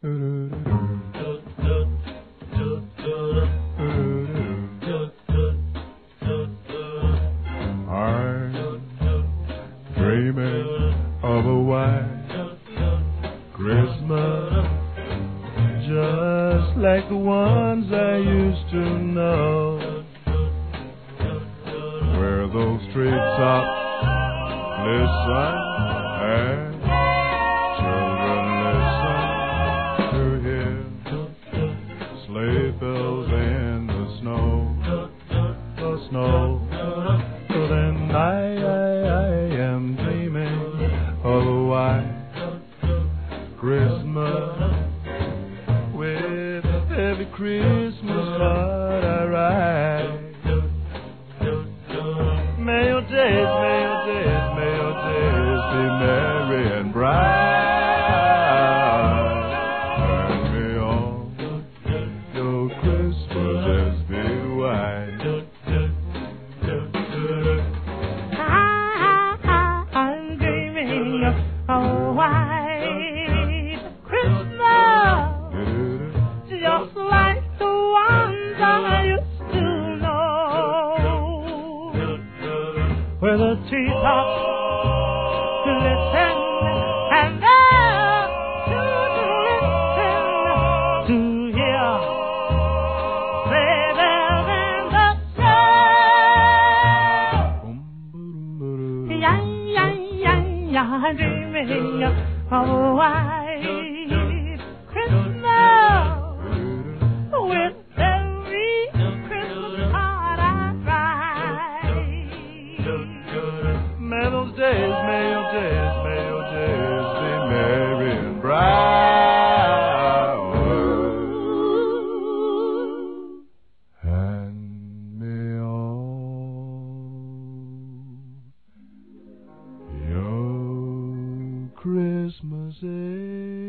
dreaming of a white Christmas, just like the ones I used to know, where those treetops listen and children listen to hear sleigh bells in the snow, the snow. So then I am dreaming of a white Christmas, with every Christmas card I write. May your days, may your days, may your days be merry and bright. Turn me on, your Christmases be white. I'm dreaming of a white Christmas, just like the ones I used to know, where the treetops listen and the children listen to hear sleigh bells in the snow. I'm dreaming of a white Christmas, with every Christmas card I write. May those days, may your days, may your days be merry and bright. Hand me on your Christmases.